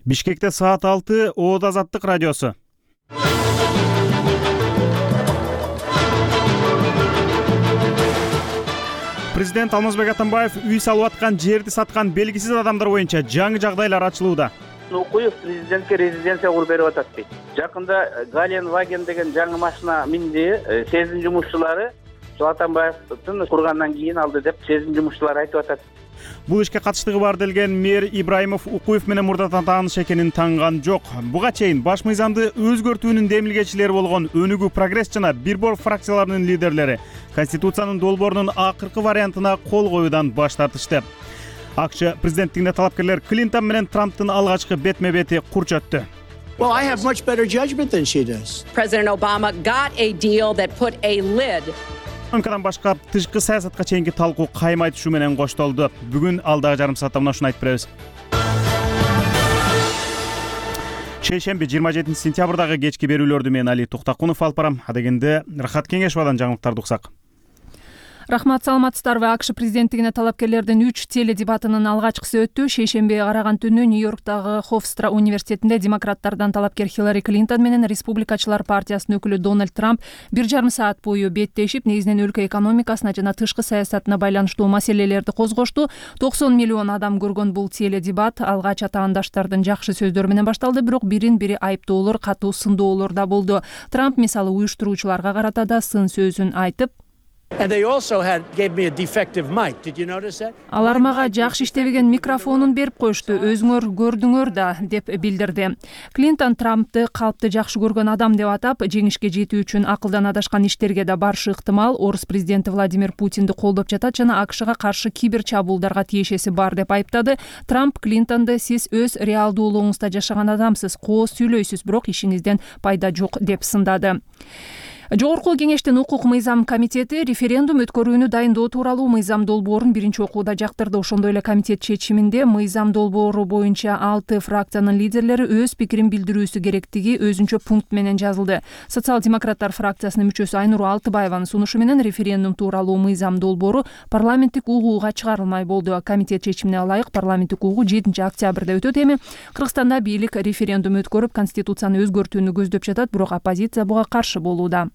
Бишкекте саат 6 Оот Азаттык радиосу. Президент Алмазбек Атамбаев үй салып аткан жерди саткан белгисиз адамдар боюнча жаңы жагдайлар ачылууда. Укуев президентке резиденция куруп берип атат дейт. Жакында Гален Ваген деген жаңы машина минди, сезим жумушчулары Атамбаевдин кургандан кийин алды деп сезим жумушчулары айтып атат. Бул ишке катыштыгы бар делген мэр Ибраимов Укуев менен мурдатан тааныш экенин танган жок. Буга чейин баш мыйзамды өзгөртүүнүн демилгечилери болгон Өнүгүү Прогресс жана Бирбор фракцияларынын лидерлери Конституциянын долбоорунун акыркы вариантына кол коюудан баш тартышты. АКШ президенттигине талапкерлер Клинтон менен Трамптын алгачкы бетме-бети курч өттү. Well, I have much better judgment than she does. President Obama got a deal that put a lid. Экономикадан башка тышкы саясатка чейинки талкуу каймай түшүү менен коштолду. Бүгүн алдагы жарым саатта мына ушуну айтып беребиз. Шейшемби 27 сентябрдагы кечки берүүлөрдү мен Али Туктакунов алып барам. Адегенде Рахат Кеңешовадан жаңылыктарды уксак. Рахмат, саламатсыздарбы? АКШ президенттигине талапкерлердин 3 теледебатынын алгачкысы өттү. Шейшембиге караган түнү Нью-Йорктагы Хофстра университетинде демократтардан талапкер Хиллари Клинтон менен Республикачылар партиясынын өкүлү Дональд Трамп 1,5 саат бою беттешип, негизинен өлкө экономикасына жана тышкы саясатына байланыштуу маселелерди козгошту. 90 миллион адам көргөн бул теледебат алгач атаандаштардын жакшы сөздөрү менен башталды, бирок бирин-бири айыптоолор, катуу сындоолор да болду. Трамп мисалы уюштуруучуларга карата да сын сөзүн айтып, And they also gave me a defective mic. Did you notice that? алар мага жакшы иштебеген микрофонун берип коюшту. Өзүңөр көрдүңөр да, деп билдирди. Клинтон Трампты калпты жакшы көргөн адам деп атап, жеңишке жетүү үчүн акылдан адашкан иштерге да барышы ыктымал. Орус президенти Владимир Путинди колдоп жатат жана АКШга каршы кибер чабуулдарга тиешеси бар деп айыптады. Трамп Клинтонду сиз өз реалдуулугуңузда жашаган адамсыз, кооз сүйлөйсүз, бирок ишиңизден пайда жок деп сындады. Жогорку кеңештин укук мыйзам комитети референдум өткөрүүнү дайындоо тууралуу мыйзам долбоорун биринчи окууда жактырды. Ошондой эле комитет чечиминде мыйзам долбоору боюнча 6 фракциянын лидерлери өз пикирин билдирүүсү керектиги өзүнчө пункт менен жазылды. Социал-демократтар фракциясынын мүчөсү Айнур Алтыбаеванын сунушу менен референдум тууралуу мыйзам долбоору парламенттик угууга чыгарылмай болду. Комитет чечимине ылайык парламенттик угуу 7 октябрда өтөт. Эми Кыргызстанда бийлик референдум өткөрүп, конституцияны өзгөртүүнү көздөп жатат, бирок оппозиция буга каршы болууда.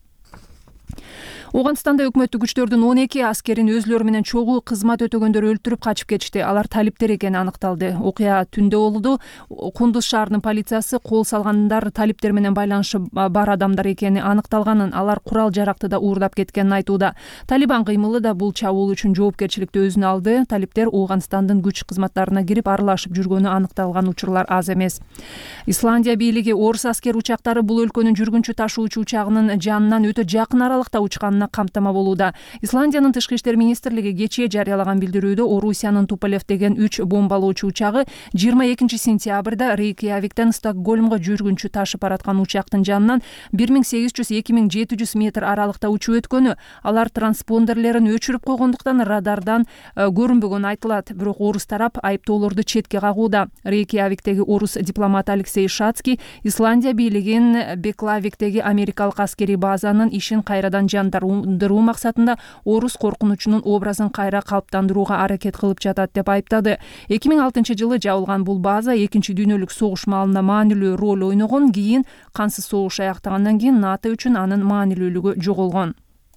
Ооганстанда өкмөттүк күчтөрдүн 12 аскерин өзлөрү менен чогуу кызмат өтөгөндөр өлтүрүп качып кетишти. Алар талиптер экени аныкталды. Окуя түндө болду. Кундуз шаарынын полициясы кол салгандар талиптер менен байланышы бар адамдар экени аныкталганын, алар курал жаракты да уурдап кеткенин айтууда. Талибан кыймылы да бул чабуул үчүн жоопкерчиликти өзүнө алды. Талиптер Ооганстандын күч кызматтарына кирип аралашып жүргөнү аныкталган учурлар аз эмес. Исландия бийлиги орус аскер учактары бул өлкөнүн жүргүнчү ташуучу учагынын жанынан өтө жакын аралыкта учканына камтама болууда. Исландиянын тышкы иштер министрлиги кечээ жарыялаган билдирүүдө Орусиянын Туполев деген 3 бомбалоочу учагы 22 сентябрда Рейкьявиктен Стокгольмго жүргүнчү ташып бараткан учактын жанынан 1800-2700 метр аралыкта учуп өткөнү, алар транспондерлерин өчүрүп койгондуктан радардан көрүнбөгөнү айтылат. Бирок орус тарап айыптоолорду четке кагууда. Рейкьявиктеги орус дипломат Алексей Шацкий Исландия бийлигин Беклавиктеги америкалык аскерий базанын ишин кайрадан жандандыруу максатында орус коркунучунун образын кайра калыптандырууга аракет кылып жатат деп айыптады. 2006-жылы жабылган бул база 2 дүйнөлүк согуш маалында маанилүү роль ойногон, кийин кансыз согуш аяктагандан кийин НАТО үчүн анын маанилүүлүгү жоголгон.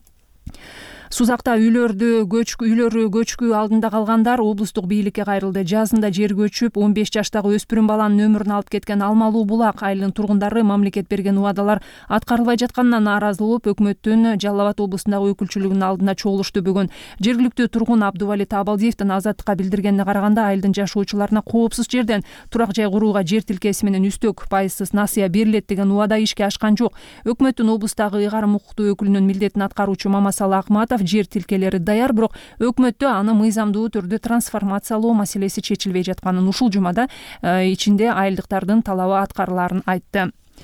Сузакта үйлөрү көчкү алдында калгандар облустук бийликке кайрылды. Жазында жер көчүп 15 жаштагы өспүрүм баланын өмүрүн алып кеткен Алмалуу Булак айылынын тургундары мамлекет берген убадалар аткарылбай жатканына нааразы болуп, өкмөттүн Жалал Абад облусундагы өкүлчүлүгүнүн алдына чогулушту. Бүгүн жергиликтүү тургун Абдували Табалдиевдин Азаттыкка билдиргенине караганда, айылдын жашоочуларына коопсуз жерден турак жай курууга жер тилкеси менен үстөк пайызсыз насыя берилет деген убада ишке ашкан жок. Өкмөттүн облустагы ыйгарым укуктуу өкүлүнүн милдетин аткаруучу Мамасалы Акматов жер тилкелери даяр, бирок өкмөттө аны мыйзамдуу түрдө трансформациялоо маселеси чечилбей жатканын, ушул жумада ичинде айылдыктардын талабы аткарыларын айтты.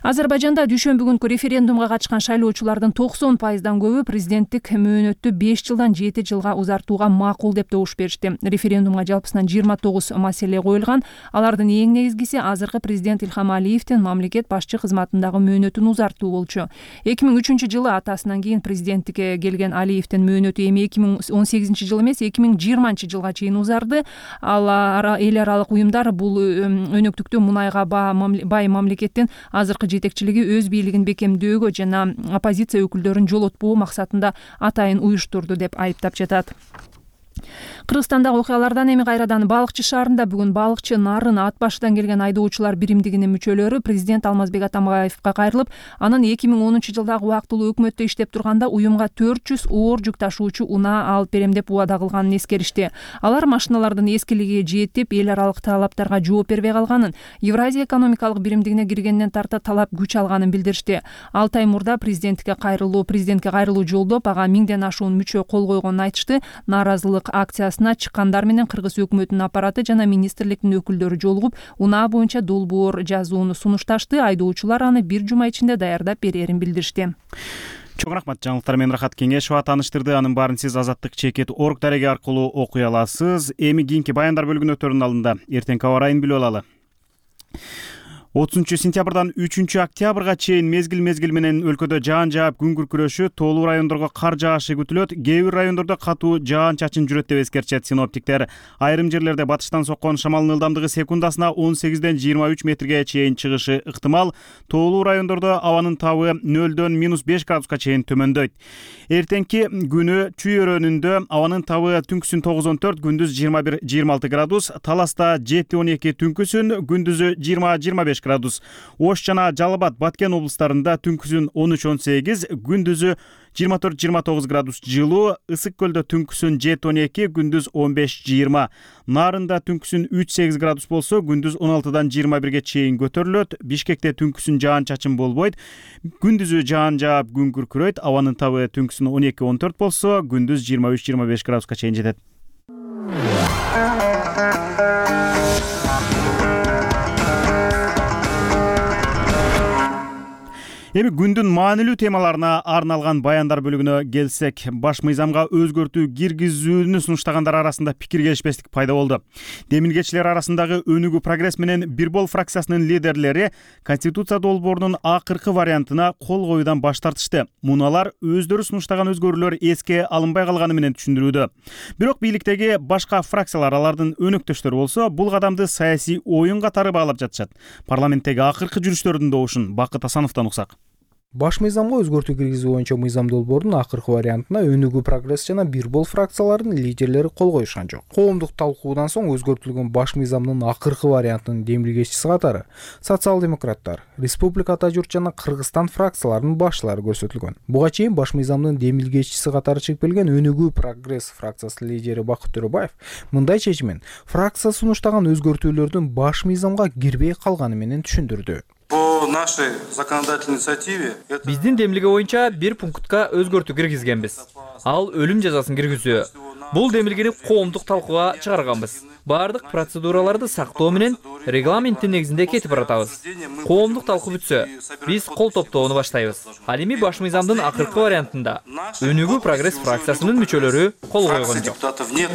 Азербайжанда дүйшөмбү күнкү референдумга катышкан шайлоочулардын 90% көбү президенттик мөөнөттү 5 жылдан 7 жылга узартууга макул деп добуш беришти. Референдумга жалпысынан 29 маселе коюлган. Алардын эң негизгиси азыркы президент Ильхам Алиевдин мамлекет башчы кызматындагы мөөнөтүн узартуу болчу. 2003 жылы атасынан кийин президенттикке келген Алиевдин мөөнөтү эми 2018 жыл эмес 2020 жылга чейин узарды. Ал эл аралык уюмдар бул өнөктүктү мунайга бай мамлекеттин азыркы жетекчилиги өз бийлигин бекемдөөгө жана оппозиция өкүлдөрүн жолотпоо максатында атайын уюштурду деп айыптап жатат. Кыргызстандагы окуялардан эми кайрадан Балыкчы шаарында бүгүн балыкчы нарын ат башыдан келген айдоочулар биримдигинин мүчөлөрү президент Алмазбек Атамбаевка кайрылып, анын 2010 жылдагы убактылуу өкмөттө иштеп турганда уюмга 400 оор жүк ташуучу унаа алып берем деп убада кылганын эскеришти. Алар машиналардын эскилиги жетип, эл аралык талаптарга жооп бербей калганын, Евразия экономикалык биримдигине киргенден тарта талап күч алганын билдиришти. 6 ай мурда президентке кайрылуу жолдоп, ага 1000ден ашуун мүчө кол койгонун айтышты. Нааразылык акциясына чыккандар менен кыргыз өкмөтүнүн аппараты жана министрликтин өкүлдөрү жолугуп, унаа боюнча долбоор жазууну сунушташты. Айдоочулар аны 1 жума ичинде даярдап берерин билдиришти. Чоң рахмат. Жаңылыктар менен Рахат Кеңешова тааныштырды. Анын баарын сиз azattik.org дареги аркылуу окуй аласыз. Эми кийинки баяндар бөлүгүнө өтөрүнүн алдында эртеңки аба ырайын билип алалы. 30 сентябрдан 3 октябрга чейин мезгил менен өлкөдө жаан жаап күн күркүрөшү, тоолуу райондорго кар жаашы күтүлөт. Кээ бир райондордо катуу жаан чачын жүрөт деп эскертишет синоптиктер. Айрым жерлерде батыштан соккон шамалдын ылдамдыгы секундасына 18ден 23 метрге чейин чыгышы ыктымал. Тоолуу райондордо абанын табы 0дөн -5 градуска чейин төмөндөйт. Эртеңки күнү Чүй өрөөнүндө абанын табы түнкүсүн 9-14, күндүз 21-26 градус, Таласта 7-12 түнкүсүн, күндүзү 20-25 градус. Ош жана Жалал Абад, Баткен облустарында түнкүсүн 13-18, күндүзү 24-29 градус жылуу, Ысык көлдө түнкүсүн 7-12, күндүз 15-20. Нарында түнкүсүн 3-8 градус болсо, күндүз 16дан 21ге чейин көтөрүлөт. Бишкекте түнкүсүн жаан чачын болбойт. Күндүзү жаан жаап күн күркүрөйт. Абанын табы түнкүсүн 12-14 болсо, күндүз 23-25 градуска чейин жетет. Эми күндүн маанилүү темаларына арналган баяндар бөлүгүнө келсек, баш мыйзамга өзгөртүү киргизүүнү сунуштагандар арасында пикир келишпестик пайда болду. Демилгечилер арасындагы Өнүгүү прогресс менен Бир бол фракциясынын лидерлери Конституция долбоорунун акыркы вариантына кол коюудан баш тартышты. Муналар өздөрү сунуштаган өзгөрүүлөр эске алынбай калганы менен түшүндүрүүдө. Бирок бийликтеги башка фракциялар, алардын өнөктөштөрү болсо, бул кадамды саясий оюн катары баалап жатышат. Парламенттеги акыркы жүрүштөрдүн добушун Бакыт Асановдон уксак. Баш мыйзамга өзгөртүү киргизүү боюнча мыйзам долбоорунун акыркы вариантына Өнүгүү прогресс жана Бир бол фракцияларынын лидерлери кол коюшкан жок. Коомдук талкуудан соң өзгөртүлгөн баш мыйзамдын акыркы вариантынын демилгечиси катары социал-демократтар, Республика Журт жана Кыргызстан фракцияларынын башчылары көрсөтүлгөн. Буга чейин баш мыйзамдын демилгечиси катары чыгып келген Өнүгүү прогресс фракциясынын лидери Бакыт Төрөбаев мындай чечимен фракция сунуштаган өзгөртүүлөрдүн баш мыйзамга кирбей калганы менен түшүндүрдү. По нашей законодательной инициативе биздин демилге боюнча бир пунктка өзгөртүү киргизгенбиз. Ал өлүм жазасын киргизүү. Бул демилгени коомдук талкууга чыгарганбыз. Бардык процедураларды сактоо менен регламенттин негизинде кетип баратабыз. Коомдук талкуу бүтсө, биз кол топтоону баштайбыз. Ал эми баш мыйзамдын акыркы вариантында Өнүгүү прогресс фракциясынын мүчөлөрү кол койгон жок.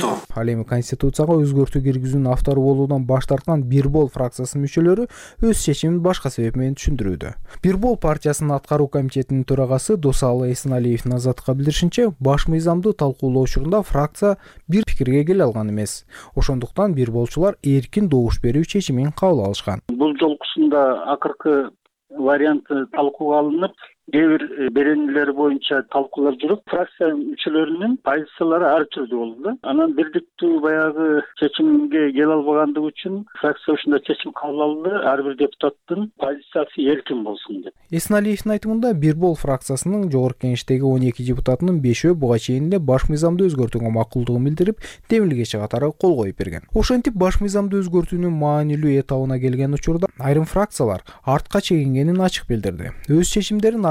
Ал эми Конституцияга өзгөртүү киргизүүнүн автору болуудан баш тарткан Бир бол фракциясынын мүчөлөрү өз чечимин башка себеп менен түшүндүрүүдө. Бир бол партиясынын аткаруу комитетинин төрагасы Досалы Эсеналиевдин Азаттыкка билдиришинче, баш мыйзамды талкуулоо учурунда фракция бир пикирге келе алган эмес. Ошондуктан бир болчулар эркин добуш берүү чечимин кабыл алышкан. Бул жолкусунда акыркы варианты талкууга алынып, кээ бир беренелер боюнча талкуулар жүрүп, фракция мүчөлөрүнүн позициялары ар түрдүү болду. Анан бирдиктүү баягы чечимге келе албагандыгы үчүн фракция ушундай чечим кабыл алды, ар бир депутаттын позициясы эркин болсун деп. Эсеналиевдин айтымында Бир бол фракциясынын жогорку кеңештеги 12 депутатынын 5-өө буга чейин эле баш мыйзамды өзгөртүүгө макулдугун билдирип, демилгечи катары кол коюп берген. Ошентип баш мыйзамды өзгөртүүнүн маанилүү этабына келген учурда айрым фракциялар артка чегингенин ачык билдирди. Өз чечимдерин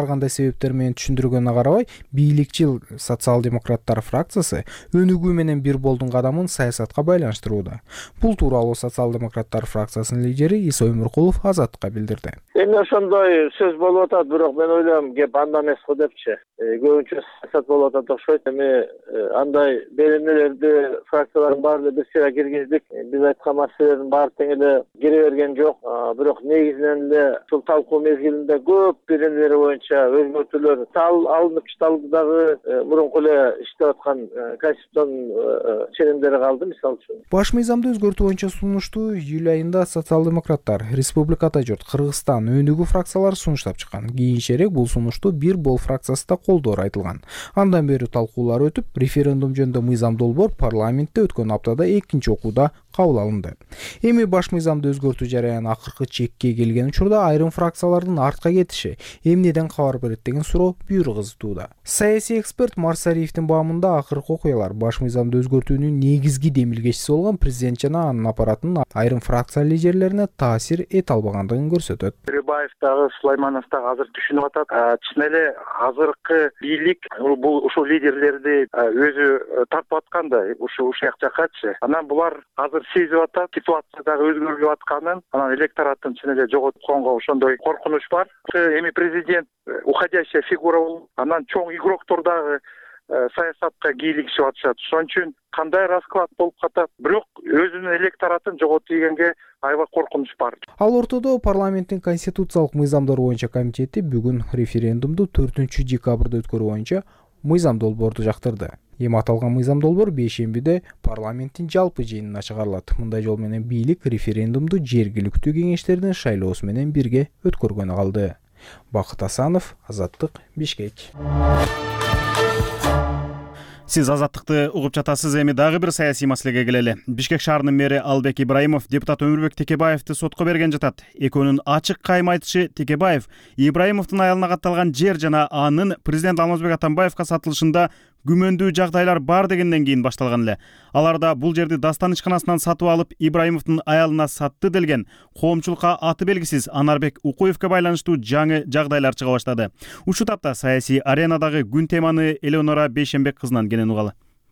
ар кандай себептер менен түшүндүргөнүнө карабай, бийликчил социал-демократтар фракциясы өнүгүү менен бир болдун кадамын саясатка байланыштырууда. Бул тууралуу социал-демократтар фракциясынын лидери Иса Өмүркулов Азаттыкка билдирди. Эми ошондой сөз болуп атат, бирок мен ойлойм, кеп анда эмес го депчи. Көбүнчө саясат болуп атат окшойт. Эми андай беренелерди фракциялардын баары бир сыйра киргиздик. Биз айткан маселелердин баары тең эле кире берген жок. Бирок негизинен эле ушул талкуу мезгилинде көп беренелер боюнча өзгөртүүлөр алынып чыгып дагы мурунку эле иштеп аткан конституциянын ченемдери калды, мисалы үчүн. Баш мыйзамды өзгөртүү боюнча сунушту июль айында социал-демократтар, Республика Ата журт, Кыргызстан, Өнүгүү фракциялары сунуштап чыккан. Кийинчерээк бул сунушту бир бол фракциясы да колдоору айтылган. Андан бери талкуулар өтүп, референдум жөнүндө мыйзам долбоор парламентте өткөн аптада экинчи окууда кабыл алынды. Эми баш мыйзамды өзгөртүү жараяны акыркы чекке келген учурда айрым фракциялардын артка кетиши эмнеден кабар берет деген суроо бүйүр кызытууда. Саясий эксперт Марсариевдин баамында акыркы окуялар баш мыйзамды өзгөртүүнүн негизги демилгечиси болгон президент жана анын аппаратынын айрым фракция лидерлерине таасир эте албагандыгын көрсөтөт. Төрөбаев дагы, Сулайманов дагы азыр түшүнүп атат. Чын эле азыркы бийлик бул ушул лидерлерди өзү тартып аткан да, ушул жаккачы. Анан булар азыр сезип атат, ситуация дагы өзгөрүлүп атканын, анан электораттын чын эле жоготконго ошондой коркунуч бар. Эми президент уходящая фигура болуп, анан чоң игроктор дагы саясатка кийлигишип атышат. Ошон үчүн кандай расклад болуп катат, бирок өзүнүн электоратын жоготу дегенге аябай коркунуч бар. Ал ортодо парламенттин конституциялык мыйзамдар боюнча комитети бүгүн референдумду 4-декабрда өткөрүү боюнча мыйзам долбоорду жактырды. Эми аталган мыйзам долбоор бейшембиде парламенттин жалпы жыйынына чыгарылат. Мындай жол менен бийлик референдумду жергиликтүү кеңештердин шайлоосу менен бирге өткөргөнү калды. Бакыт Асанов, Азаттык, Бишкек. Сиз Азаттыкты угуп жатасыз. Эми дагы бир саясий маселеге келели. Бишкек шаарынын мэри Албек Ибраимов депутат Өмүрбек Текебаевди сотко берген жатат. Экөөнүн ачык кайым айтышы Текебаев Ибраимовдун аялына катталган жер жана анын президент Алмазбек Атамбаевка сатылышында күмөндүү жагдайлар бар дегенден кийин башталган эле. Аларда бул жерди Дастан ишканасынан сатып алып, Ибраимовдун аялына сатты делген коомчулукка аты белгисиз Анарбек Укуевке байланыштуу жаңы жагдайлар чыга баштады. Ушул тапта саясий аренадагы күн теманы Элеонора Бейшембек кызынан кенен угалы.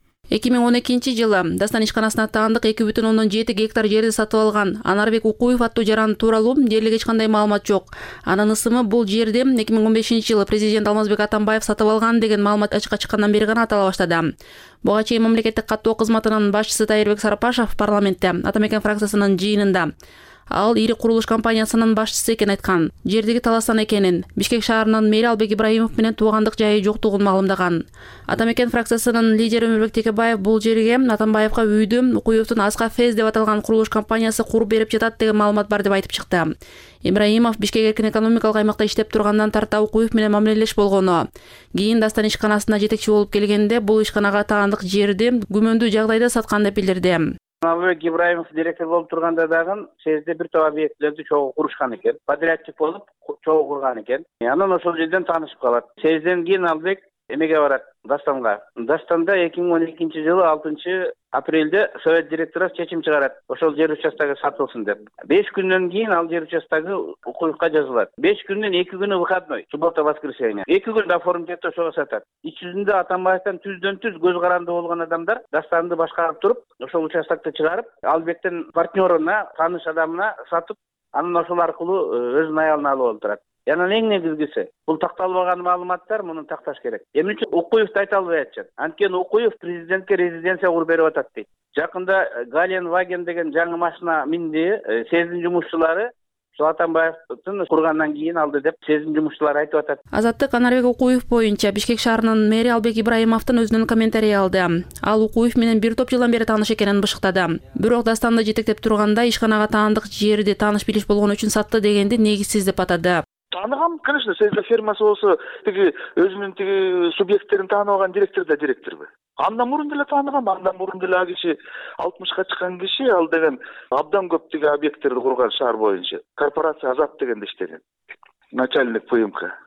2012-жылы Дастан ишканасына таандык 2,7 гектар жерди сатып алган Анарбек Укуев аттуу жаран тууралуу дээрлик эч кандай маалымат жок. Анын ысымы бул жерди 2015-жылы президент Алмазбек Атамбаев сатып алган деген маалымат ачыкка чыккандан бери гана атала баштады. Буга чейин мамлекеттик каттоо кызматынын башчысы Тайырбек Сарапашов парламентте Атамекен фракциясынын жыйынында ал ири курулуш компаниясынын башчысы экенин айткан. Жердеги таластан экенин, Бишкек шаарынын мэри Албек Ибраимов менен туугандык жайы жоктугун маалымдаган. Атамекен фракциясынын лидери Өмүрбек Текебаев бул жерге Атамбаевка үйдү Укуевдун Аска Фез деп аталган курулуш компаниясы куруп берип жатат деген маалымат бар деп айтып чыкты. Ибраимов Бишкек эркин экономикалык аймакта иштеп тургандан тарта Укуев менен мамилелеш болгону. Кийин Дастан ишканасына жетекчи болуп келгенде бул ишканага таандык жерди күмөндүү жагдайда саткан деп билдирди. Албек Ибраимов директор болуп турганда дагы сезде бир топ объектилерди чогуу курушкан экен. Подрядчик болуп чогуу курган экен. Анан ошол жерден таанышып калат. Сезден кийин Албек эмеге барат? Дастанга. Дастанда 2012-жылы 6-апрелде совет директору чечим чыгарат. Ошол жер участогу сатылсын деп. 5 күндөн кийин ал жер участогу Укуевка жазылат. 5 күндөн 2 күнү выходной, суббота, воскресенье. 2 күндө оформить ошого сатат. Ич жүзүндө Атамбаевден түздөн-түз көз каранды болгон адамдар Дастанды башкарып туруп, ошол участокты чыгарып, Албектин партнерына, тааныш адамына сатып, анан ошол аркылуу өзүнүн аялына алып олтурат. Анан эң негизгиси, бул такталбаган маалыматтар, муну такташ керек. Эмне үчүн Укуевди айта албай атышат? Анткени Укуев президентке резиденция куруп берип атат дейт. Жакында Гален Ваген деген жаңы машина минди, сездин жумушчулары Атамбаевдин кургандан кийин алды деп сездин жумушчулары айтып атат. Азаттык Анарбек Укуев боюнча Бишкек шаарынын мэри Албек Ибраимовдун өзүнүн комментарий алды. Ал Укуев менен бир топ жылдан бери тааныш экенин бышыктады. Бирок Дастанды жетектеп турганда ишканага таандык жерди тааныш билиш болгон үчүн сатты дегенди негизсиз деп атады. Таныгам, конечно, сезде фермасы болсо, тиги өзүнүн тиги субъекттерин тааныбаган директор да директорбу. Андан мурун деле тааныгам, андан мурун деле а киши 60-ка чыккан киши, ал деген абдан көп тиги объекттерди курган шаар боюнча. Корпорация Азат дегенде иштеген. Начальник ПМК.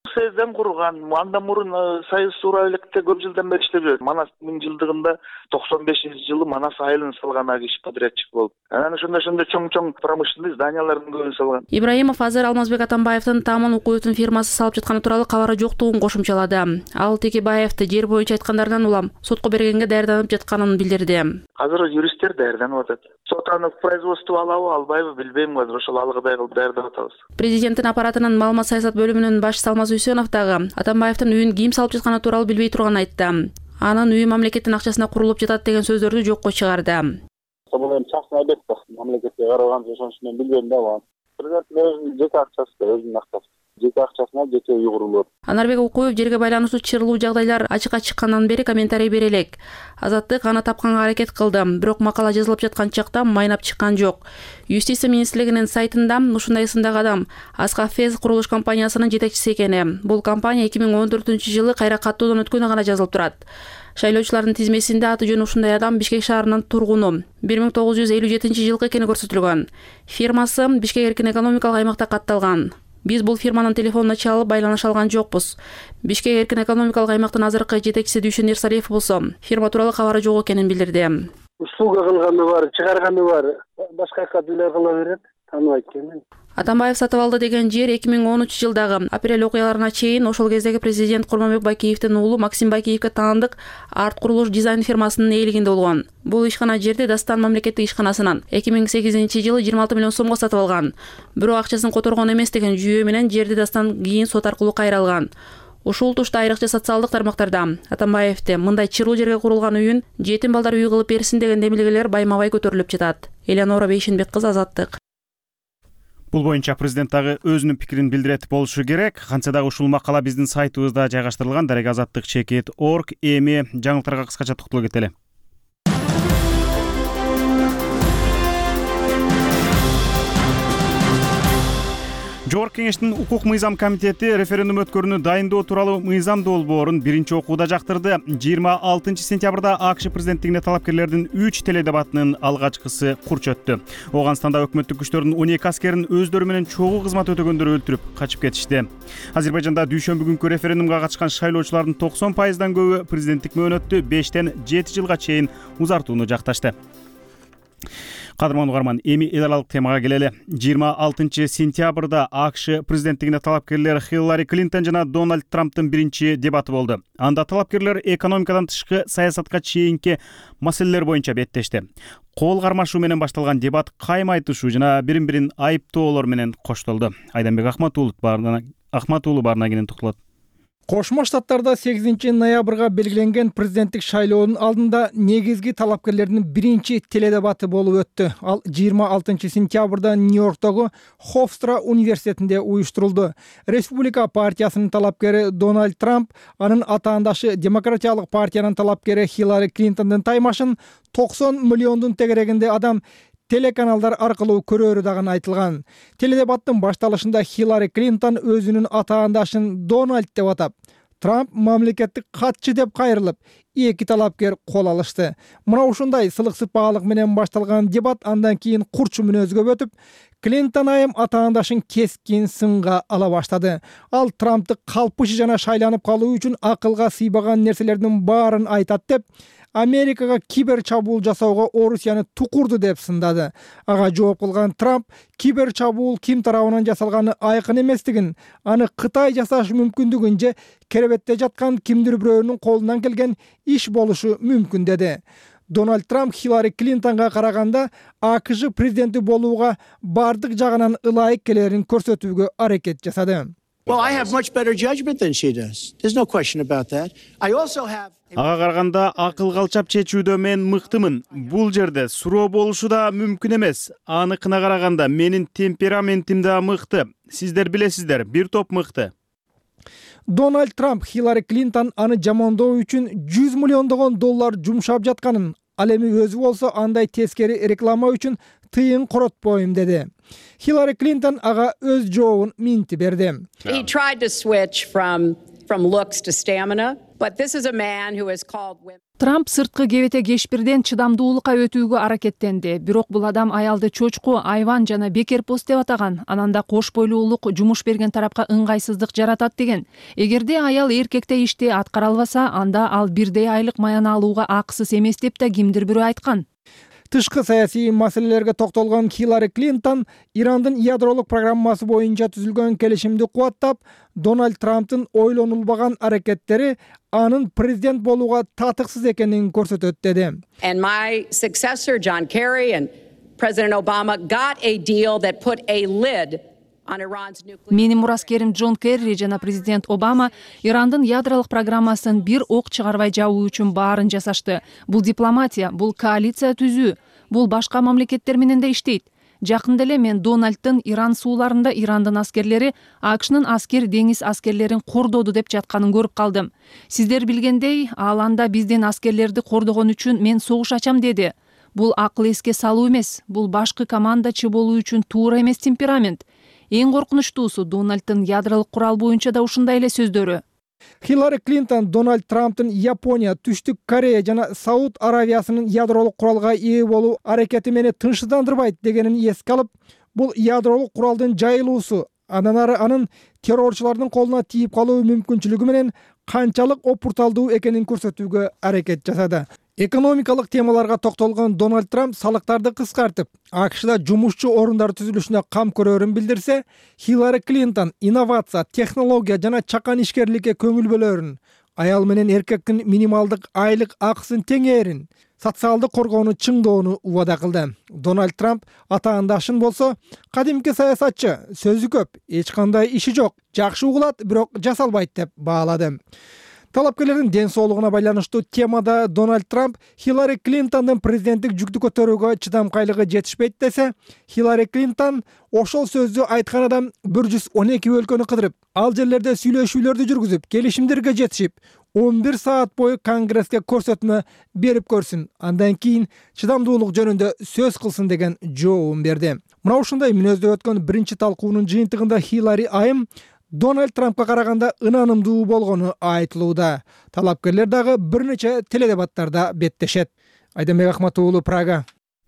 Сезден курган, андан мурун Союз туура электе көп жылдан бери иштеп жүрөт. Манас 1000-жылдыгында 95-жылы Манас айылын салган ак иш подрядчик болуп. Анан ошондо чоң промышленный зданиялардын көбүн салган. Ибраимов азыр Алмазбек Атамбаевдин Тааман Укуевдин фирмасы салып жатканы тууралуу кабары жоктугун кошумчалады. Ал Текебаевди жер боюнча айткандардан улам сотко бергенге даярданып жатканын билдирди. Азыр юристтер даярданып атат. Сот аны производство алабы, албайбы билбейм, азыр ошол алгыдай кылып даярдап атабыз. Президенттин аппаратынын маалымат саясат бөлүмүнүн башчысы Алмаз Үсөнов дагы Атамбаевдин үйүн ким салып жатканы тууралуу билбей турганын айтты. Анын үйү мамлекеттин акчасына курулуп жатат деген сөздөрдү жокко чыгарды. Бул эми частный объект, мамлекетке каралган, ошон үчүн билбейм да. Президенттин өзүнүн жеке акчасы, өзүнүн акчасы. Жеке акчасына жеке үй курулат. Анарбек Укуев жерге байланыштуу чырлуу жагдайлар ачыкка чыккандан бери комментарий бере элек. Азаттык аны тапканга аракет кылды, бирок макала жазылып жаткан чакта майнап чыккан жок. Юстиция министрлигинин сайтында ушундай ысымдагы адам Аскафез курулуш компаниясынын жетекчиси экени. Бул компания 2014-жылы кайра каттоодон өткөнү гана жазылып турат. Шайлоочулардын тизмесинде аты жөнү ушундай адам Бишкек шаарынын тургуну. 1957-жылкы экени көрсөтүлгөн. Фирмасы Бишкек эркин экономикалык аймакта катталган. Биз бул фирманын телефонуна чалып байланыша алган жокпуз. Бишкек эркин экономикалык аймактын азыркы жетекчиси Дүйшөн Эрсалиев болсо, фирма тууралуу кабары жок экенин билдирди. Услуга кылганы бар, чыгарганы бар. Башка кадрлар кыла берет, тааныбайт экенмин. Атамбаев сатып алды деген жер 2013-жылдагы апрель окуяларына чейин ошол кездеги президент Курманбек Байкеевдин уулу Максим Байкеевге таандык арт курулуш дизайн фирмасынын ээлигинде болгон. Бул ишкана жерди Дастан мамлекеттик ишканасынан 2008-жылы 26 миллион сомго сатып алган. Бирок акчасын которгон эмес деген жүйө менен жерди Дастан кийин сот аркылуу кайра алган. Ушул тушта айрыкча социалдык тармактарда Атамбаевде мындай чырлуу жерге курулган үйүн жетим балдар үй кылып берсин деген демилгелер байма-бай көтөрүлүп жатат. Элеонора Бейшенбек кызы, Азаттык. Бул боюнча президент дагы өзүнүн пикирин билдирет болушу керек. Кантсе дагы ушул макала биздин сайтыбызда жайгаштырылган. darek-azаттыk.org. Эми жаңылыктарга кыскача токтоло кетели. Жогорку Кеңештин укук мыйзам комитети референдум өткөрүүнү дайындоо тууралуу мыйзам долбоорун биринчи окууда жактырды. 26-сентябрда АКШ президенттигине талапкерлердин 3 теледебатынын алгачкысы курч өттү. Ооганстанда өкмөттүк күчтөрдүн 12 аскерин өздөрү менен чогуу кызмат өтөгөндөр өлтүрүп качып кетишти. Азербайжанда дүйшөмбү күнкү референдумга катышкан шайлоочулардын 90%дан көбү президенттик мөөнөттү 5-тен 7 жылга чейин узартууну жакташты. Кадырман угарман, эми эл аралык темага келели. 26-сентябрда АКШ президенттигине талапкерлер Хиллари Клинтон жана Дональд Трамптын биринчи дебаты болду. Анда талапкерлер экономикадан тышкы саясатка чейинки маселелер боюнча беттешти. Кол кармашуу менен башталган дебат кайма айтышуу жана бирин-бирин айыптоолор менен коштолду. Айданбек Ахматуулу баарына кенен токтолот. Кошмо Штаттарда 8-ноябрга белгиленген президенттик шайлоонун алдында негизги талапкерлердин биринчи теледебаты болуп өттү. Ал 26-сентябрда Нью-Йорктогу Хофстра университетинде уюштурулду. Республика партиясынын талапкери Дональд Трамп анын атаандашы Демократиялык партиянын талапкери Хиллари Клинтондун таймашын 90 миллиондун тегерегинде адам телеканалдар аркылуу көрөрү дагы айтылган. Теледебаттын башталышында Хиллари Клинтон өзүнүн атаандашын Дональд деп атап, Трамп мамлекеттик катчы деп кайрылып, эки талапкер кол алышты. Мына ушундай сылык сыпаалык менен башталган дебат андан кийин курч мүнөзгө өтүп, Клинтон айым атаандашын кескин сынга ала баштады. Ал Трампты калпышы жана шайланып калуу үчүн акылга сыйбаган нерселердин баарын айтат деп, Америкага кибер чабуул жасоого Орусияны тукурду деп сындады. Ага жооп кылган Трамп кибер чабуул ким тарабынан жасалганы айкын эместигин, аны Кытай жасашы мүмкүндүгүн же керебетте жаткан кимдир бирөөнүн колунан келген иш болушу мүмкүн деди. Дональд Трамп Хиллари Клинтонго караганда АКШ президенти болууга бардык жагынан ылайык келерин көрсөтүүгө аракет жасады. Well, I have much better judgment than she does. There's no question about that. I also have... Ага караганда акыл калчап чечүүдө мен мыктымын. Бул жерде суроо болушу да мүмкүн эмес. Аныкына караганда менин темпераментим да мыкты. Сиздер билесиздер, бир топ мыкты. Дональд Трамп Хиллари Клинтон аны жамандоо үчүн 100 миллиондогон доллар жумшап жатканын, ал эми өзү болсо андай тескери реклама үчүн тыйын коротпойм деди. Хиллари Клинтон ага өз жообун минти берди. He tried to switch from from looks to stamina. But this is a man who has called women. Трамп сырткы кебете кешпирден чыдамдуулукка өтүүгө аракеттенди. Бирок бул адам аялды чочку, айван жана бекерпост деп атаган. Ананда кош бойлуулук жумуш берген тарапка ыңгайсыздык жаратат деген. Эгерде аял эркекте ишти аткара албаса, анда ал бирдей айлык маян алууга акысыз эмес деп да кимдир бирөө айткан. Тышкы саясий маселелерге токтолгон Хиллари Клинтон Ирандын ядролук программасы боюнча түзүлгөн келишимди кубаттап, Дональд Трамптын ойлонулбаган аракеттери анын президент болууга татыксыз экенин көрсөтөт деди. And my successor, John Kerry, and President Obama got a deal that put a lid on Iran's nuclear. Менин мураскерим Джон Керри жана президент Обама Ирандын ядролук программасын бир ок чыгарбай жабуу үчүн баарын жасашты. Бул дипломатия, бул коалиция түзүү, бул башка мамлекеттер менен да иштейт. Жакында эле мен Дональдтын Иран сууларында Ирандын аскерлери АКШнын аскер деңиз аскерлерин кордоду деп жатканын көрүп калдым. Сиздер билгендей, ал анда биздин аскерлерди кордогон үчүн мен согуш ачам деди. Бул акыл эске салуу эмес, бул башкы командачы болуу үчүн туура эмес темперамент. Эң коркунучтуусу Дональдтын ядролук курал боюнча да ушундай эле сөздөрү. Хиллари Клинтон Дональд Трамптын Япония, Түштүк Корея жана Сауд Аравиясынын ядролук куралга ээ болуу аракети мени тынчсыздандырбайт дегенин эске алып, бул ядролук куралдын жайылуусу, андан ары анын террорчулардын колуна тийип калуу мүмкүнчүлүгү менен канчалык опурталдуу экенин көрсөтүүгө аракет жасады. Экономикалык темаларга токтолгон Дональд Трамп салыктарды кыскартып, АКШда жумушчу орундар түзүлүшүнө кам көрөрүн билдирсе, Хиллари Клинтон инновация, технология жана чакан ишкерликке көңүл бөлөрүн, аял менен эркектин минималдык айлык акысын теңээрин, социалдык коргоону чыңдоону убада кылды. Дональд Трамп атаандашын болсо, кадимки саясатчы, сөзү көп, эч кандай иши жок, жакшы угулат, бирок жасалбайт деп баалады. Талапкерлердин ден соолугуна байланыштуу темада Дональд Трамп Хиллари Клинтондун президенттик жүктү көтөрүүгө чыдамкайлыгы жетишпейт десе, Хиллари Клинтон ошол сөздү айткан адам 112 өлкөнү кыдырып, ал жерлерде сүйлөшүүлөрдү жүргүзүп, келишимдерге жетишип, 11 саат бою Конгресске көрсөтмө берип көрсүн, андан кийин чыдамдуулук жөнүндө сөз кылсын деген жообун берди. Мына ушундай мүнөздө өткөн биринчи талкуунун жыйынтыгында Хиллари айым Дональд Трампка караганда ынанымдуу болгону айтылууда. Талапкерлер дагы бир нече теледебаттарда беттешет. Айдамбек Ахматуулу, Прага.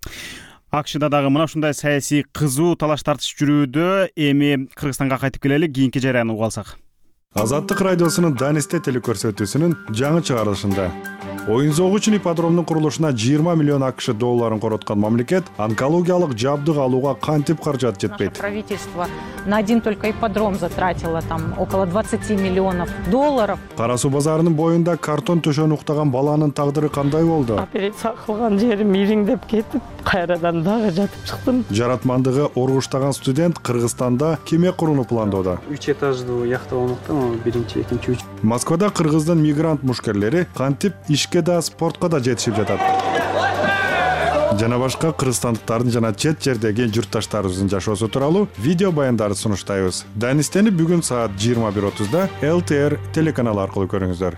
АКШда дагы мына ушундай саясий кызуу талаш тартыш жүрүүдө. Эми Кыргызстанга кайтып келели, кийинки жарыяны угуп алсак. Азаттык радиосунун Данисте телекөрсөтүүсүнүн жаңы чыгарылышында оюн зоогу үчүн ипподромдун курулушуна 20 миллион АКШ долларын короткон мамлекет онкологиялык жабдык алууга кантип каражат жетпейт. Правительство на один только ипподром затратило там около 20 миллионов долларов. Кара суу базарынын боюнда картон төшөнү уктаган баланын тагдыры кандай болду? Операция кылган жерим ириңдеп кетип, кайрадан дагы жатып чыктым. Жаратмандыгы оргуштаган студент Кыргызстанда кеме курууну пландоодо. 3 этаждуу яхта болмоктон, биринчи, экинчи, үч. Москвада кыргыздын мигрант мушкерлери кантип ишке да спортко да жетишип жатат. Жана башка кыргызстандыктардын жана чет жердеги журтташтарыбыздын жашоосу тууралуу видео баяндарды сунуштайбыз. Данистени бүгүн саат 21:30 LTR телеканалы аркылуу көрүңүздөр.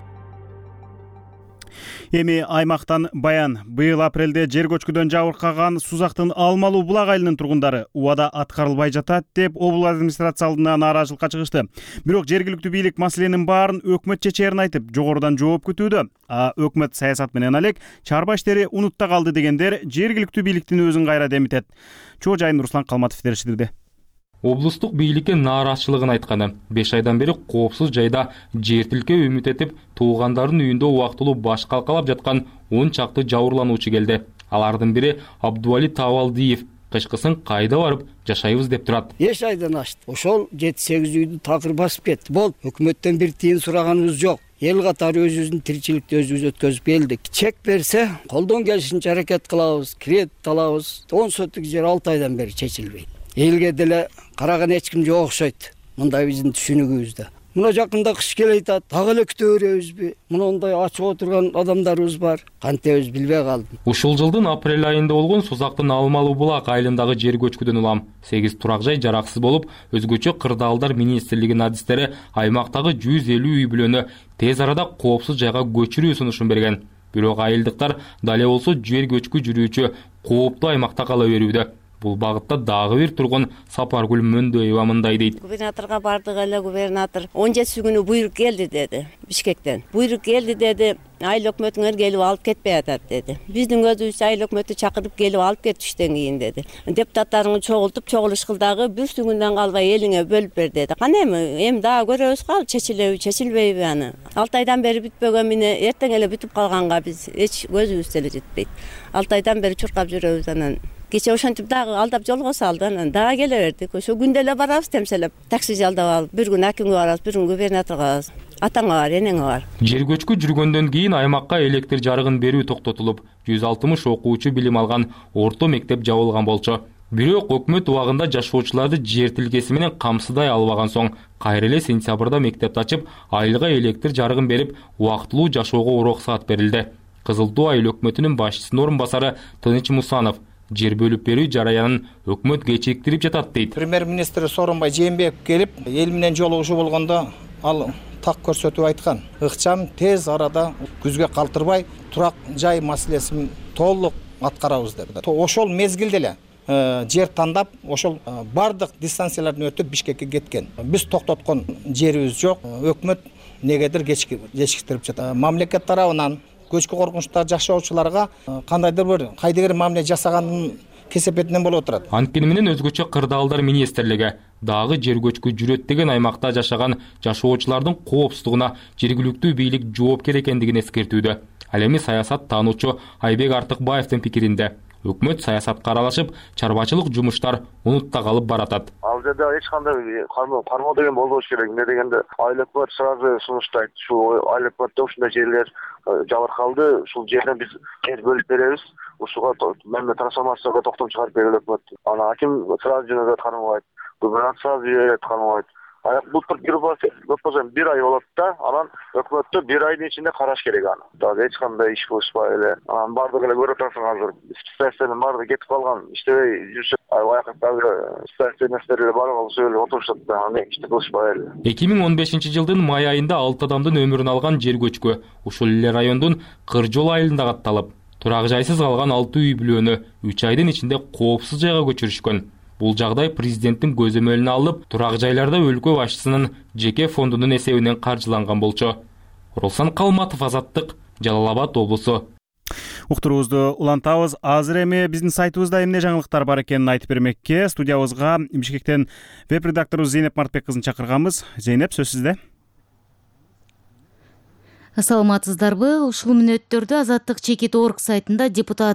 Эми аймактан баян. Быйыл апрелде жер көчкүдөн жабыркаган Сузактын Алмалуу булак айылынын тургундары убада аткарылбай жатат деп облус администрация алдына нааразычылыкка чыгышты. Бирок жергиликтүү бийлик маселенин баарын өкмөт чечээрин айтып, жогорудан жооп күтүүдө. А өкмөт саясат менен алек чарба иштери унутта калды дегендер жергиликтүү бийликтин өзүн кайра демитет. Чоо жайын Руслан Калматов териштирди. Облустук бийликке нааразычылыгын айтканы. 5 айдан бери коопсуз жайда жер тилкөө үмүт этип, туугандардын үйүндө убактылуу баш калкалап жаткан 10 чакты жабырлануучу келди. Алардын бири Абдуали Тавалдиев. Кышкысын кайда барып жашайбыз деп турат. 5 айдан ашты. Ошол 7-8 үйдү такыр басып кетти. Бол, өкмөттөн бир тиын сураганыбыз жок. Эл катары өзүбүздүн тиричиликти өзүбүз өткөзүп келдик. Чек берсе, колдон келишинче аракет кылабыз, кредит алабыз. 10 сотук жер 6 айдан бери чечилбейт. Элге деле караган эч ким жок окшойт. Мындай биздин түшүнүгүбүздө. Мына жакында кыш келе атат, дагы эле күтө беребизби? Мындай ачып отурган адамдарыбыз бар. Кантебиз билбей калдым. Ушул жылдын апрель айында болгон Сузактын Алмалуу булак айылындагы жер көчкүдөн улам 8 турак жай жараксыз болуп, өзгөчө кырдаалдар министрлигинин адистери аймактагы 150 үй бүлөнү тез арада коопсуз жайга көчүрүү сунушун берген. Бирок айылдыктар дале болсо жер көчкү жүрүүчү кооптуу аймакта кала берүүдө. Бул багытта дагы бир тургун Сапаргүл Мөндөева мындай дейт. Губернаторга бардык эле, губернатор 17 буйрук келди деди Бишкектен. Буйрук келди деди, айыл өкмөтүңөр келип алып кетпей атат деди. Биздин өзүбүз айыл өкмөтү чакырып келип алып кетиштен кийин деди. Депутаттарыңы чогултуп, чогулуш кылдагы бүрсүгүндөн калбай элиңе бөлүп бер деди. Кана эми дагы көрөбүз кал, чечилбейби аны. 6 айдан бери бүтпөгөн мени эртең эле бүтүп калганга биз эч көзүбүз деле жетпейт. 6 айдан бери чуркап жүрөбүз анан. Кече ошентип дагы алдап жолго салды, анан дагы келе бердик. Ошо күндө эле барабыз темселеп, такси жалдап алып, бир күн акимге барабыз, бир күн губернаторго барабыз. Атаңа бар, энеңе бар. Жер көчкү жүргөндөн кийин аймакка электр жарыгын берүү токтотулуп, 160 окуучу билим алган орто мектеп жабылган болчу. Бирок өкмөт убагында жашоочуларды жер тилкеси менен камсыздай албаган соң, кайра эле сентябрда мектепти ачып, айылга электр жарыгын берип, убактылуу жашоого уруксат берилди. Кызыл Туу айыл өкмөтүнүн башчысынын орун басары Тыныч Мусанов жер бөлүп берүү жараянын өкмөт кечиктирип жатат дейт. Премьер-министр Сооронбай Жээнбеков келип, эл менен жолугушуу болгондо ал так көрсөтүп айткан. Ыкчам тез арада күзгө калтырбай турак жай маселесин толук аткарабыз деп. Ошол мезгилде эле жер тандап, ошол бардык дистанциялардан өтүп Бишкекке кеткен. Биз токтоткон жерибиз жок. Өкмөт негедир кечиктирип жатат. Мамлекет тарабынан көчкү коркунучта жашоочуларга кандайдыр бир кайдыгер мамиле жасаганын кесепетинен болуп турат. Анткени менен өзгөчө кырдаалдар министрлиги дагы жер көчкү жүрөт деген аймакта жашаган жашоочулардын коопсуздугуна жергиликтүү бийлик жоопкер экендигин эскертүүдө. Ал эми саясат таануучу Айбек Артыкбаевдин пикиринде өкмөт саясатка аралашып, чарбачылык жумуштар унутта калып баратат. Ал жерде эч кандай кармоо деген болбош керек. Эмне дегенде айыл өкмөт сразу сунуштайт. Ушул айыл өкмөттө ушундай жерлер жабыркалды, ушул жерден биз жер бөлүп беребиз. Ушуга мемлекет трансформацияга токтом чыгарып берели өкмөт. Ана аким сразу жөнөтөт кармабайт. Губернатор сразу жөнөтөт кармабайт. Былтыр бир ай болот да, анан өкмөттө бир айдын ичинде караш керек аны. Дагы эч кандай иш кылышпай эле. Анан бардыгы эле көрүп атасың азыр. Специалисттер бардыгы кетип калган, иштебей жүрүшөт. Аякта специалисттер эле бардыгы сөйлөп отурушат да, аны ишти кылышпай эле. 2015-жылдын май айында 6 адамдын өмүрүн алган жер көчкү ушул эле райондун Кыржол айылында катталып, турак жайсыз калган 6 үй бүлөнү 3 айдын ичинде коопсуз жайга көчүрүшкөн. Бул жагдай президенттин көзөмөлүнө алынып, турак жайларда өлкө башчысынын жеке фондунун эсебинен каржыланган болчу. Руслан Калматов, Азаттык, Жалал Абад облусу. Уктуруубузду улантабыз. Азыр эми биздин сайтыбызда эмне жаңылыктар бар экенин айтып бермекке студиябызга Бишкектен веб-редакторубуз Зейнеп Мартбек кызын чакырганбыз. Зейнеп, сөз сизде. Саламатсыздарбы? Ушул мүнөттөрдө Азаттык чекит орг сайтында депутат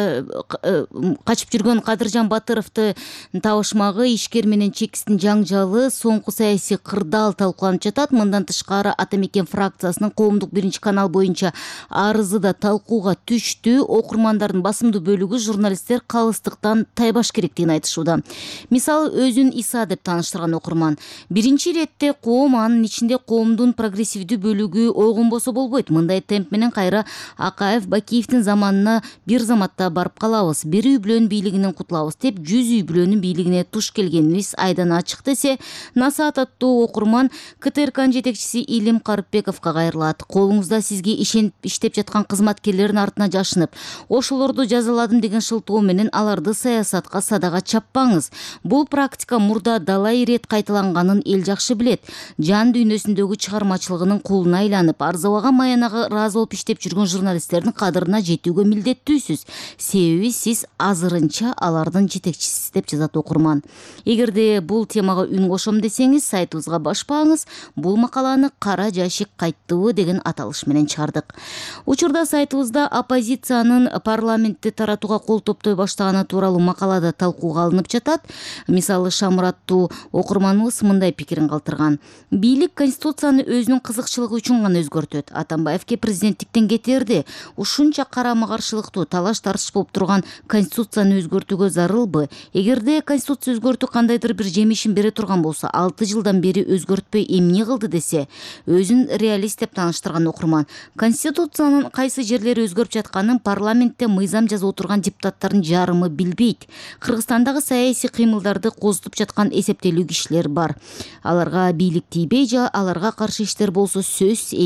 качып жүргөн Кадыржан Батыровду табышмагы, ишкер менен чекистин жаңжалы, соңку саясий кырдаал талкууланып жатат. Мындан тышкары Ата Мекен фракциясынын коомдук 1-канал боюнча арызы да талкууга түштү. Окурмандардын басымдуу бөлүгү журналисттер калыстыктан тайбаш керектигин айтышууда. Мисалы, өзүн Иса деп тааныштырган окурман. Биринчи иретте коом, анын ичинде коомдун прогрессивдүү бөлүгү ойгонбосо болбойт. Мындай темп менен кайра Акаев, Бакиевдин заманына бир заматта барып калабыз. Бир үй бүлөнүн бийлигинен кутулабыз деп 100 үй бүлөнүн бийлигине туш келгенибиз айдан ачык десе, Насаат аттуу окурман КТРКнын жетекчиси Илим Карыпбековго кайрылат. Колуңузда сизге ишенип иштеп жаткан кызматкерлердин артына жашынып, ошолорду жазаладым деген шылтоо менен аларды саясатка садага чаппаңыз. Бул практика мурда далай ирет кайталанганын эл жакшы билет. Жан дүйнөсүндөгү чыгармачылыгынын кулуна айланып, арзабаган маянага ыраазы болуп иштеп жүргөн журналисттердин кадырына жетүүгө милдеттүүсүз. Себеби сиз азырынча алардын жетекчисисиз деп жазат окурман. Эгерде бул темага үн кошом десеңиз, сайтыбызга башпаңыз. Бул макаланы Кара жашик кайттыбы деген аталыш менен чыгардык. Учурда сайтыбызда оппозициянын парламентти таратууга кол топтой баштаганы тууралуу макалада талкууга алынып жатат. Мисалы, Шамураттуу окурманыбыз мындай пикирин калтырган. Бийлик конституцияны өзүнүн кызыкчылыгы үчүн гана өзгөртөт. Атамбаевке президенттиктен кетерди. Ушунча карама каршылыктуу талаш тартыш болуп турган конституцияны өзгөртүүгө зарылбы? Эгерде конституция өзгөртүү кандайдыр бир жемишин бере турган болсо, 6 жылдан бери өзгөртпөй эмне кылды десе, өзүн реалист деп тааныштырган окурман конституциянын кайсы жерлери өзгөрүп жатканын парламентте мыйзам жазып отурган депутаттардын жарымы билбейт. Кыргызстандагы саясий кыймылдарды козутуп жаткан эсептелүү кишилер бар. Аларга бийлик тийбей же аларга каршы иштер болсо сөз элди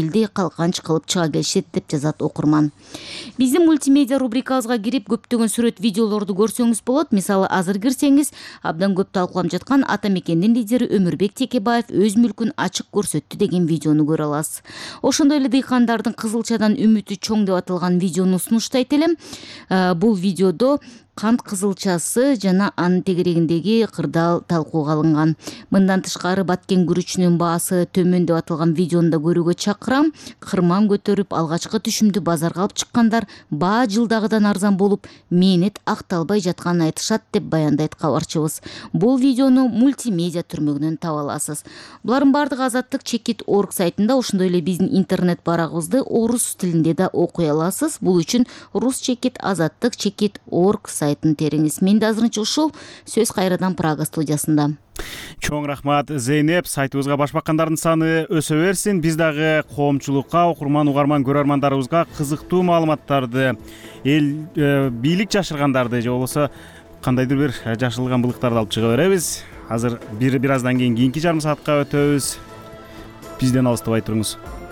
талканч кылып чыга келишет деп жазат окурман. Биздин мультимедиа рубрикабызга кирип көптөгөн сүрөт видеолорду көрсөңүз болот. Мисалы азыр кирсеңиз абдан көп талкууланып жаткан Ата мекендин лидери Өмүрбек Текебаев өз мүлкүн ачык көрсөттү деген видеону көрө аласыз. Ошондой эле дыйкандардын кызылчадан үмүтү чоң деп аталган видеону сунуштайт элем. Бул видеодо кант кызылчасы жана анын тегерегиндеги кырдаал талкууга алынган. Мындан тышкары баткен күрүчүнүн баасы төмөн деп аталган видеону да көрүүгө чакырам. Кырман көтөрүп алгачкы түшүмдү базарга алып чыккандар баа жылдагыдан арзан болуп, мээнет акталбай жатканын айтышат деп баяндайт кабарчыбыз. Бул видеону мультимедиа түрмөгүнөн таба аласыз. Булардын бардыгы Азаттык Чекит.org сайтында, ошондой эле биздин интернет барагыбызды орус тилинде да окуй аласыз. Бул үчүн Рус Чекит Азаттык Чекит.org сайтын териңиз. Мен да азырынча ушул, сөз кайрадан Прага студиясында. Чоң рахмат Зейнеп. Сайтыбызга баш баккандардын саны өсө берсин. Биз дагы коомчулукка, окурман, угарман, көрөрмандарыбызга кызыктуу маалыматтарды, эл бийлик жашыргандарды же болбосо кандайдыр бир жашылган былыктарды алып чыга беребиз. Азыр бир аздан кийин кийинки жарым саатка өтөбүз. Бизден алыстабай туруңуз.